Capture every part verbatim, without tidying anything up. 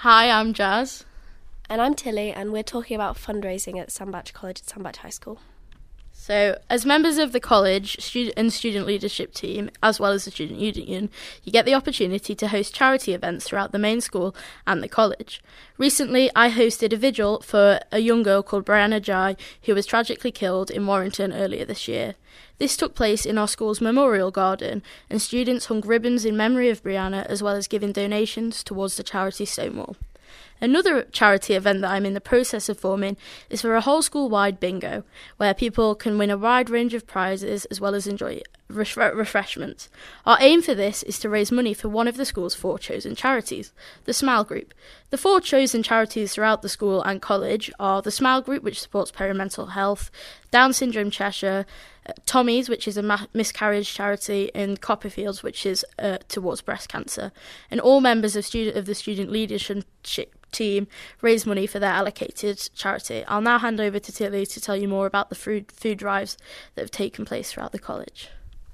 Hi, I'm Jazz. And I'm Tilly, and we're talking about fundraising at Sandbach College at Sandbach High School. So, as members of the college student and student leadership team, as well as the student union, you get the opportunity to host charity events throughout the main school and the college. Recently, I hosted a vigil for a young girl called Brianna Jai, who was tragically killed in Warrington earlier this year. This took place in our school's memorial garden, and students hung ribbons in memory of Brianna, as well as giving donations towards the charity Stonewall. Another charity event that I'm in the process of forming is for a whole school-wide bingo, where people can win a wide range of prizes as well as enjoy refre- refreshments. Our aim for this is to raise money for one of the school's four chosen charities, the Smile Group. The four chosen charities throughout the school and college are the Smile Group, which supports perimental health, Down Syndrome Cheshire, uh, Tommy's, which is a ma- miscarriage charity, and Copperfields, which is uh, towards breast cancer. And all members of, student- of the student leadership team raise money for their allocated charity. I'll now hand over to Tilly to tell you more about the food food drives that have taken place throughout the college.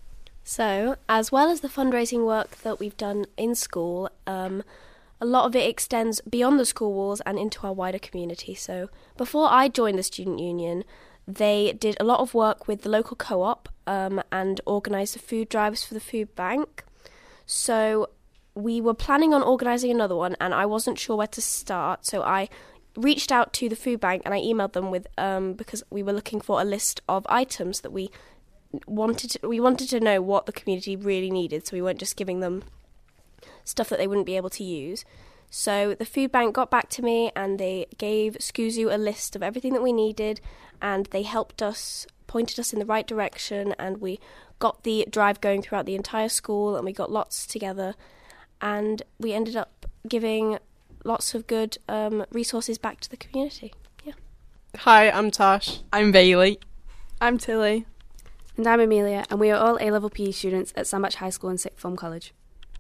So, as well as the fundraising work that we've done in school, um, a lot of it extends beyond the school walls and into our wider community. So, before I joined the student union, they did a lot of work with the local co-op um, and organised the food drives for the food bank. So, we were planning on organising another one, and I wasn't sure where to start, so I reached out to the food bank and I emailed them with um because we were looking for a list of items that we wanted to, we wanted to know what the community really needed, so we weren't just giving them stuff that they wouldn't be able to use. So the food bank got back to me and they gave SCUSU a list of everything that we needed, and they helped us, pointed us in the right direction, and we got the drive going throughout the entire school, and we got lots together. And we ended up giving lots of good um, resources back to the community. Yeah. Hi, I'm Tash. I'm Bailey. I'm Tilly. And I'm Amelia, and we are all A-level P E students at Sandbach High School and Sixth Form College.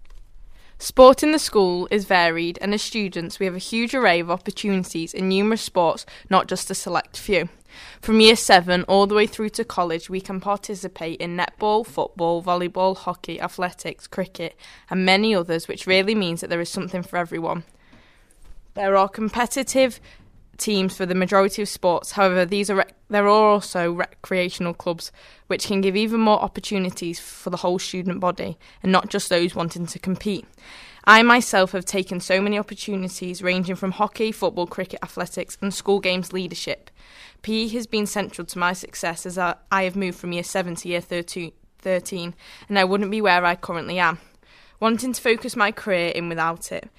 Sport in the school is varied, and as students we have a huge array of opportunities in numerous sports, not just a select few. From year seven all the way through to college, we can participate in netball, football, volleyball, hockey, athletics, cricket, and many others, which really means that there is something for everyone. There are competitive teams for the majority of sports, however, these are rec- there are also recreational clubs, which can give even more opportunities for the whole student body, and not just those wanting to compete. I myself have taken so many opportunities ranging from hockey, football, cricket, athletics and school games leadership. P E has been central to my success as I, I have moved from year seven to year thirteen, and I wouldn't be where I currently am, wanting to focus my career in without it.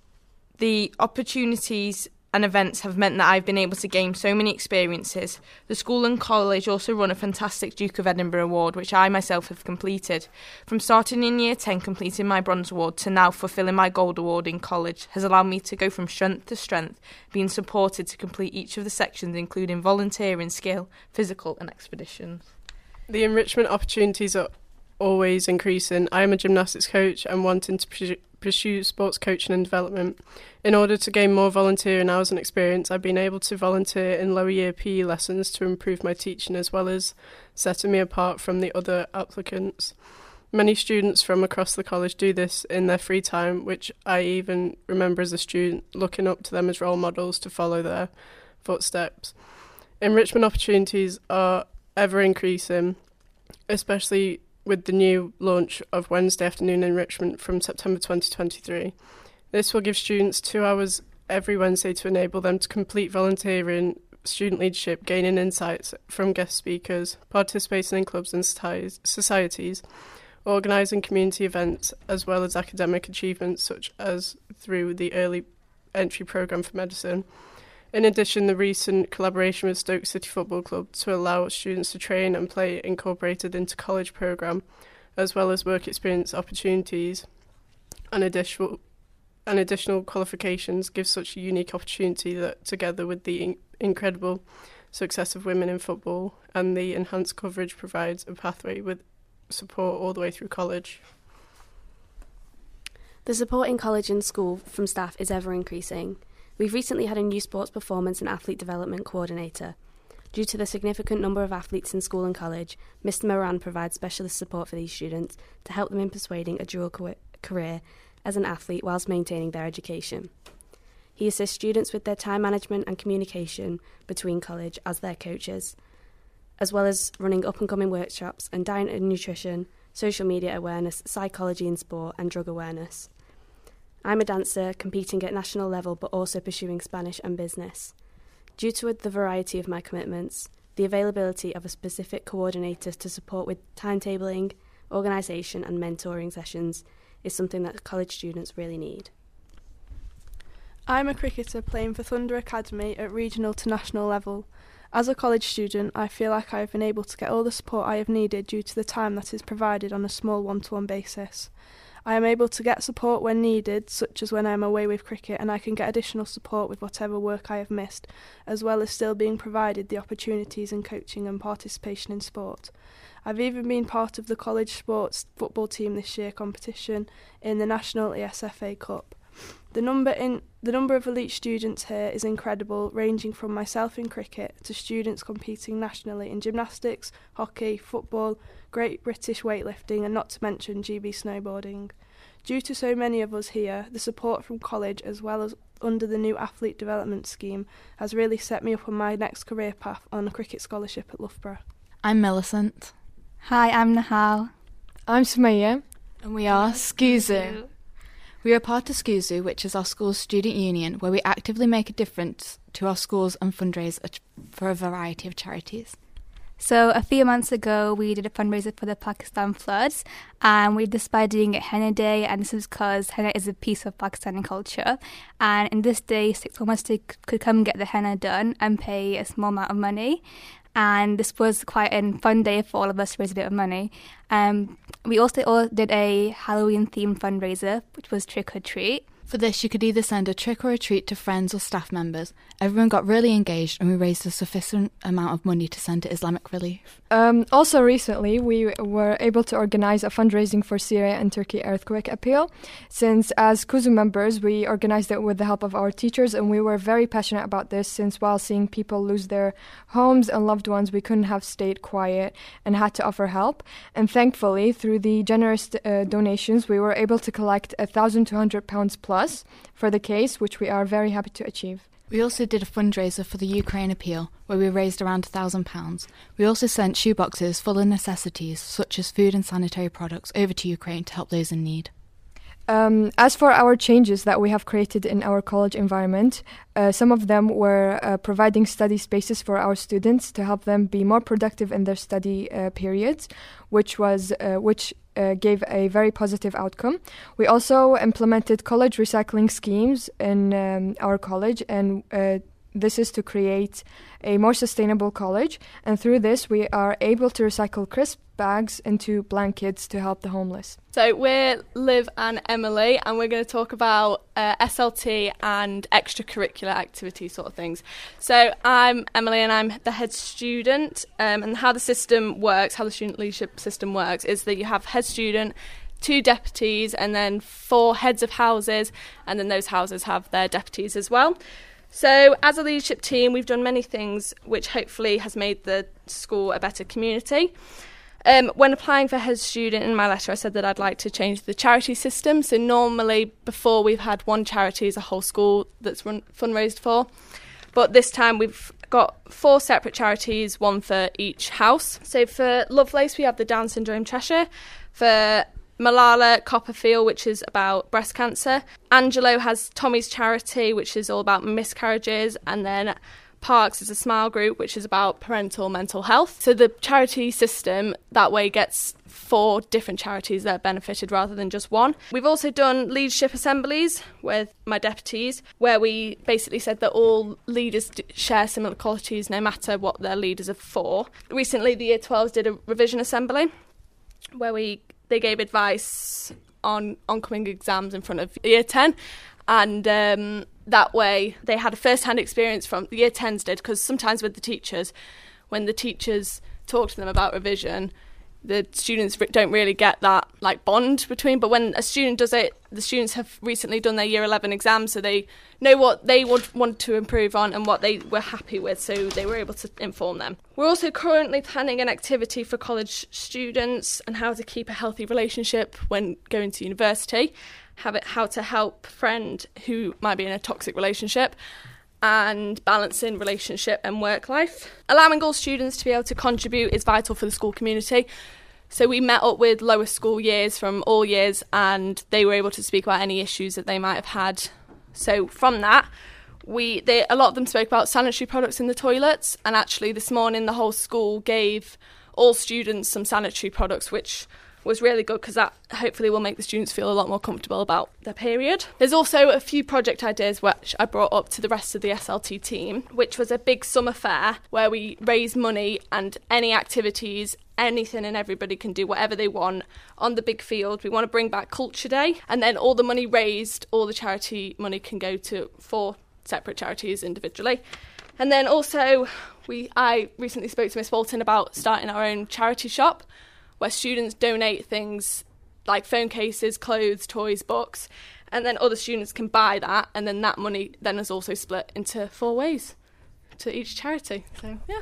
The opportunities and events have meant that I've been able to gain so many experiences. The school and college also run a fantastic Duke of Edinburgh Award, which I myself have completed. From starting in year ten, completing my Bronze Award, to now fulfilling my Gold Award in college has allowed me to go from strength to strength, being supported to complete each of the sections, including volunteering, skill, physical and expeditions. The enrichment opportunities are always increasing. I am a gymnastics coach and wanting to pursue pursue sports coaching and development. In order to gain more volunteering hours and experience, I've been able to volunteer in lower year P E lessons to improve my teaching, as well as setting me apart from the other applicants. Many students from across the college do this in their free time, which I even remember as a student looking up to them as role models to follow their footsteps. Enrichment opportunities are ever increasing, especially with the new launch of Wednesday afternoon enrichment from September twenty twenty-three. This will give students two hours every Wednesday to enable them to complete volunteering, student leadership, gaining insights from guest speakers, participating in clubs and societies, organising community events, as well as academic achievements such as through the early entry programme for medicine. In addition, the recent collaboration with Stoke City Football Club to allow students to train and play incorporated into college programme, as well as work experience opportunities and additional and additional qualifications, gives such a unique opportunity that, together with the in- incredible success of women in football and the enhanced coverage, provides a pathway with support all the way through college. The support in college and school from staff is ever increasing. We've recently had a new sports performance and athlete development coordinator. Due to the significant number of athletes in school and college, Mister Moran provides specialist support for these students to help them in persuading a dual co- career as an athlete whilst maintaining their education. He assists students with their time management and communication between college as their coaches, as well as running up-and-coming workshops and diet and nutrition, social media awareness, psychology in sport and drug awareness. I'm a dancer competing at national level but also pursuing Spanish and business. Due to the variety of my commitments, the availability of a specific coordinator to support with timetabling, organisation and mentoring sessions is something that college students really need. I'm a cricketer playing for Thunder Academy at regional to national level. As a college student, I feel like I have been able to get all the support I have needed due to the time that is provided on a small one-to-one basis. I am able to get support when needed, such as when I am away with cricket, and I can get additional support with whatever work I have missed, as well as still being provided the opportunities in coaching and participation in sport. I've even been part of the college sports football team this year competition in the National E S F A Cup. The number in the number of elite students here is incredible, ranging from myself in cricket to students competing nationally in gymnastics, hockey, football, Great British weightlifting and not to mention G B snowboarding. Due to so many of us here, the support from college as well as under the new athlete development scheme has really set me up on my next career path on a cricket scholarship at Loughborough. I'm Millicent. Hi, I'm Nahal. I'm Sumaya. And we are SCUSU. We are part of SCUSU, which is our school's student union, where we actively make a difference to our schools and fundraise for a variety of charities. So a few months ago, we did a fundraiser for the Pakistan floods, and we decided doing it Henna Day, and this is because henna is a piece of Pakistani culture. And in this day, six of us could come get the henna done and pay a small amount of money. And this was quite a fun day for all of us to raise a bit of money. Um, we also all did a Halloween-themed fundraiser, which was Trick or Treat. For this, you could either send a trick or a treat to friends or staff members. Everyone got really engaged and we raised a sufficient amount of money to send to Islamic Relief. Um, also recently, we were able to organise a fundraising for Syria and Turkey earthquake appeal. Since as SCUSU members, we organised it with the help of our teachers, and we were very passionate about this since while seeing people lose their homes and loved ones, we couldn't have stayed quiet and had to offer help. And thankfully, through the generous uh, donations, we were able to collect one thousand two hundred pounds plus for the case, which we are very happy to achieve. We also did a fundraiser for the Ukraine appeal, where we raised around one thousand pounds. We also sent shoeboxes full of necessities, such as food and sanitary products, over to Ukraine to help those in need. Um, as for our changes that we have created in our college environment, uh, some of them were uh, providing study spaces for our students to help them be more productive in their study uh, periods, which was uh, which uh, gave a very positive outcome. We also implemented college recycling schemes in um, our college, and uh, this is to create a more sustainable college. And through this, we are able to recycle crisp bags into blankets to help the homeless. So we're Liv and Emily, and we're going to talk about uh, S L T and extracurricular activity sort of things. So I'm Emily and I'm the head student, um, and how the system works, how the student leadership system works, is that you have head student, two deputies, and then four heads of houses, and then those houses have their deputies as well. So as a leadership team, we've done many things which hopefully has made the school a better community. Um, when applying for head student in my letter, I said that I'd like to change the charity system. So normally before we've had one charity as a whole school that's run, fundraised for. But this time we've got four separate charities, one for each house. So for Lovelace, we have the Down Syndrome Cheshire. For Malala, Copperfield, which is about breast cancer. Angelo has Tommy's Charity, which is all about miscarriages. And then Parks is a Smile Group, which is about parental mental health. So the charity system that way gets four different charities that are benefited rather than just one. We've also done leadership assemblies with my deputies, where we basically said that all leaders share similar qualities no matter what their leaders are for. Recently, the Year twelves did a revision assembly where we they gave advice on oncoming exams in front of Year ten, and um, that way they had a first-hand experience from the Year tens did, because sometimes with the teachers, when the teachers talk to them about revision, the students don't really get that like bond between, but when a student does it, the students have recently done their Year eleven exams, so they know what they would want to improve on and what they were happy with, so they were able to inform them. We're also currently planning an activity for college students and how to keep a healthy relationship when going to university. have it how to help a friend who might be in a toxic relationship, and balancing relationship and work life. Allowing all students to be able to contribute is vital for the school community. So we met up with lower school years from all years, and they were able to speak about any issues that they might have had. So from that, we they, a lot of them spoke about sanitary products in the toilets, and actually this morning the whole school gave all students some sanitary products, which was really good because that hopefully will make the students feel a lot more comfortable about their period. There's also a few project ideas which I brought up to the rest of the S L T team, which was a big summer fair where we raise money and any activities, anything and everybody can do whatever they want on the big field. We want to bring back Culture Day, and then all the money raised, all the charity money can go to four separate charities individually. And then also we I recently spoke to Miss Bolton about starting our own charity shop where students donate things like phone cases, clothes, toys, books, and then other students can buy that, and then that money then is also split into four ways to each charity. So, yeah.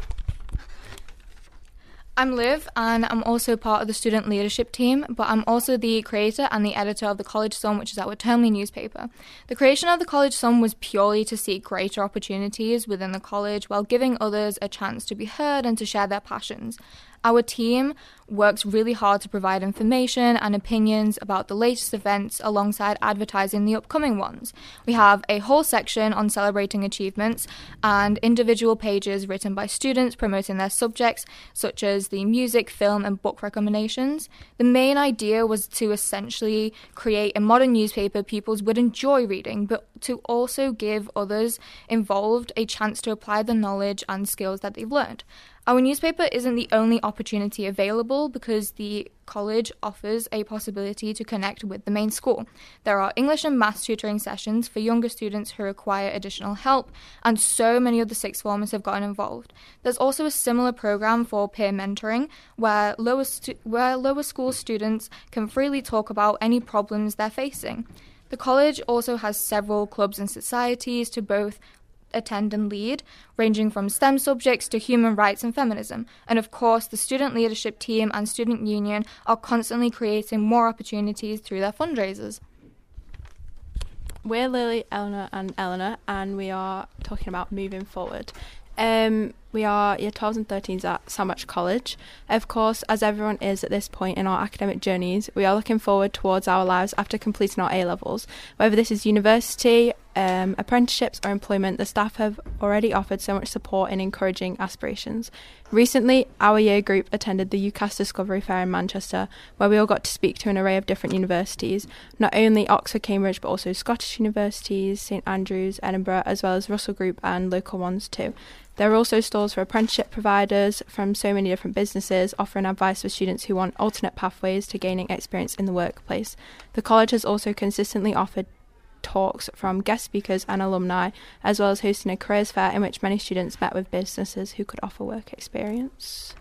I'm Liv, and I'm also part of the student leadership team, but I'm also the creator and the editor of the College Sun, which is our termly newspaper. The creation of the College Sun was purely to seek greater opportunities within the college while giving others a chance to be heard and to share their passions. Our team works really hard to provide information and opinions about the latest events alongside advertising the upcoming ones. We have a whole section on celebrating achievements and individual pages written by students promoting their subjects, such as the music, film and book recommendations. The main idea was to essentially create a modern newspaper pupils would enjoy reading, but to also give others involved a chance to apply the knowledge and skills that they've learned. Our newspaper isn't the only opportunity available because the college offers a possibility to connect with the main school. There are English and maths tutoring sessions for younger students who require additional help, and so many of the sixth formers have gotten involved. There's also a similar program for peer mentoring where lower, stu- where lower school students can freely talk about any problems they're facing. The college also has several clubs and societies to both attend and lead, ranging from STEM subjects to human rights and feminism. And of course, the student leadership team and student union are constantly creating more opportunities through their fundraisers. We're Lily, Eleanor and Eleanor, and we are talking about moving forward. Um, we are year twelves and thirteens at Sandwich College. Of course, as everyone is at this point in our academic journeys, we are looking forward towards our lives after completing our A-levels. Whether this is university, um, apprenticeships or employment, the staff have already offered so much support in encouraging aspirations. Recently, our year group attended the UCAS Discovery Fair in Manchester, where we all got to speak to an array of different universities, not only Oxford, Cambridge, but also Scottish universities, St Andrews, Edinburgh, as well as Russell Group and local ones too. There are also stalls for apprenticeship providers from so many different businesses, offering advice for students who want alternate pathways to gaining experience in the workplace. The college has also consistently offered talks from guest speakers and alumni, as well as hosting a careers fair in which many students met with businesses who could offer work experience.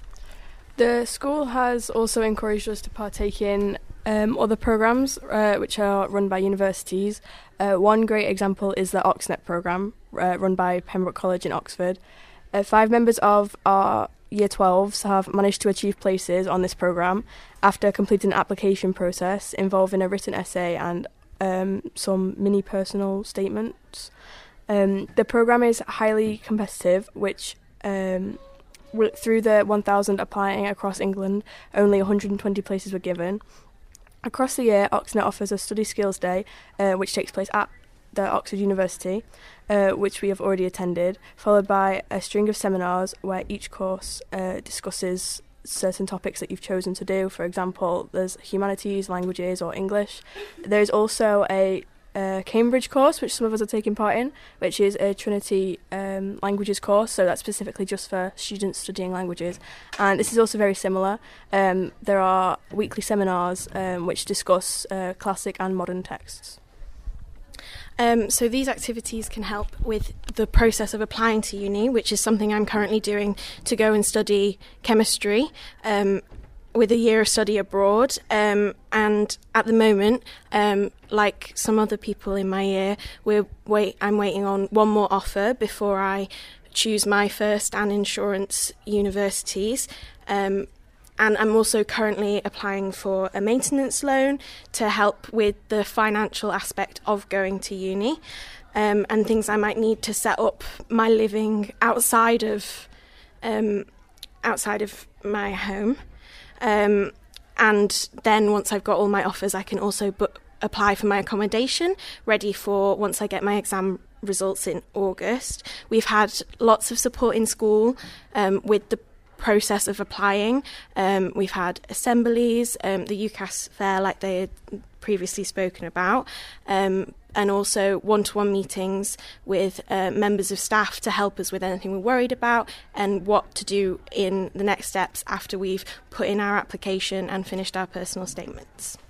The school has also encouraged us to partake in um, other programmes uh, which are run by universities. Uh, one great example is the Oxnet programme, uh, run by Pembroke College in Oxford. Uh, five members of our Year twelves have managed to achieve places on this programme after completing an application process involving a written essay and um, some mini personal statements. Um, the programme is highly competitive, which um, through the one thousand applying across England, only one hundred twenty places were given. Across the year, Oxnet offers a study skills day, uh, which takes place at the Oxford University, uh, which we have already attended, followed by a string of seminars where each course uh, discusses certain topics that you've chosen to do. For example, there's humanities, languages or English. There's also a uh, Cambridge course, which some of us are taking part in, which is a Trinity um, languages course, so that's specifically just for students studying languages. And this is also very similar. Um, there are weekly seminars um, which discuss uh, classic and modern texts. Um, so these activities can help with the process of applying to uni, which is something I'm currently doing to go and study chemistry um, with a year of study abroad. Um, and at the moment, um, like some other people in my year, we're wait. I'm waiting on one more offer before I choose my first and insurance universities. Um, and I'm also currently applying for a maintenance loan to help with the financial aspect of going to uni, um, and things I might need to set up my living outside of um, outside of my home. Um, and then once I've got all my offers, I can also book, apply for my accommodation, ready for once I get my exam results in August. We've had lots of support in school um, with the process of applying. Um, we've had assemblies, um, the UCAS fair like they had previously spoken about, um, and also one-to-one meetings with uh, members of staff to help us with anything we're worried about and what to do in the next steps after we've put in our application and finished our personal statements.